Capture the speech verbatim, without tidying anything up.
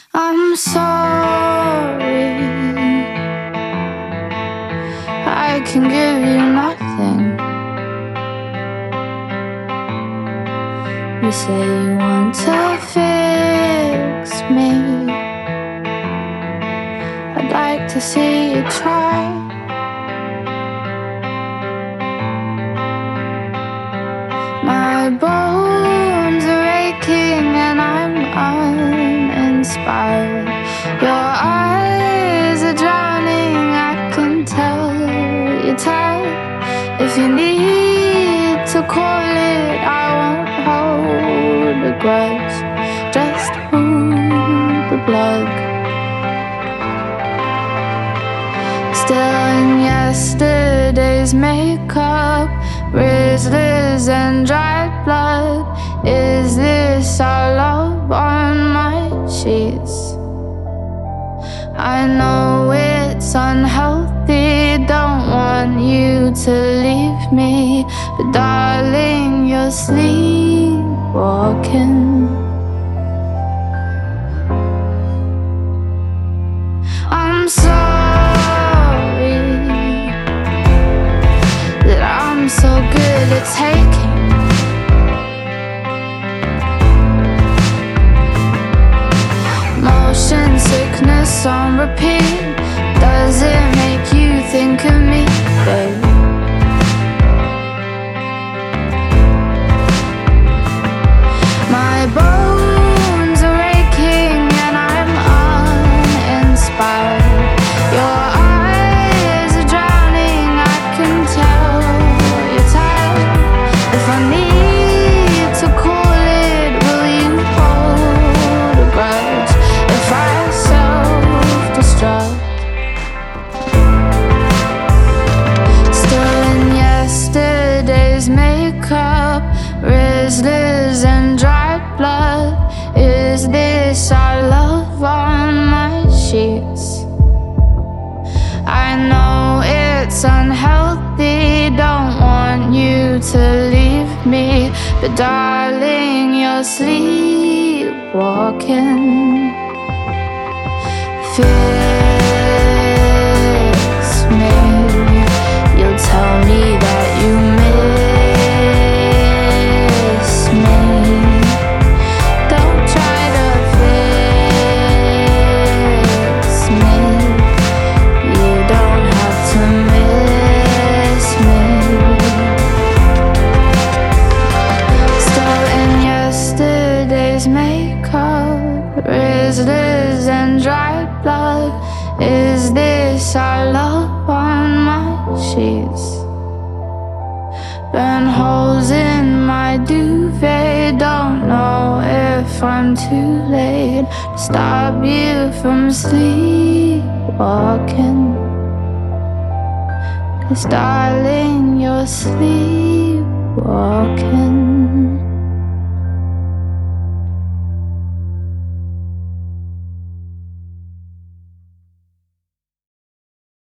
I'm sorry, I can give you nothing. You say you want to fix me. I'd like to see you try. My bones are aching and I'm uninspired. Your eyes are drowning, I can tell you're tired. If you need to call it, I won't hold a grudge. Just hold the plug. Still in yesterday's makeup, Rizzlers and dried blood. Is this our love on my sheets? I know it's unhealthy, don't want you to leave me, but darling, you're sleepwalking. I'm sorry that I'm so good at taking. Motion sickness on repeat. Does it make you think of me, babe? My bones are aching and I'm uninspired. Your eyes are drowning, I can tell you're tired. If I need to call it, will you hold a grudge? If I self-destruct, still in yesterday's makeup, Rizzlers and dried blood. Is this our love on my sheets? I know it's unhealthy, don't want you to leave me, but darling, you're sleepwalking. Fix me. You'll tell me that you miss me. Don't try to fix me. You don't have to miss me. Still in yesterday's makeup, Rizzlers and dried blood. Is this our love on my sheets? Burn holes in my duvet. Don't know if I'm too late to stop you from sleepwalking. 'Cause darling, you're sleepwalking.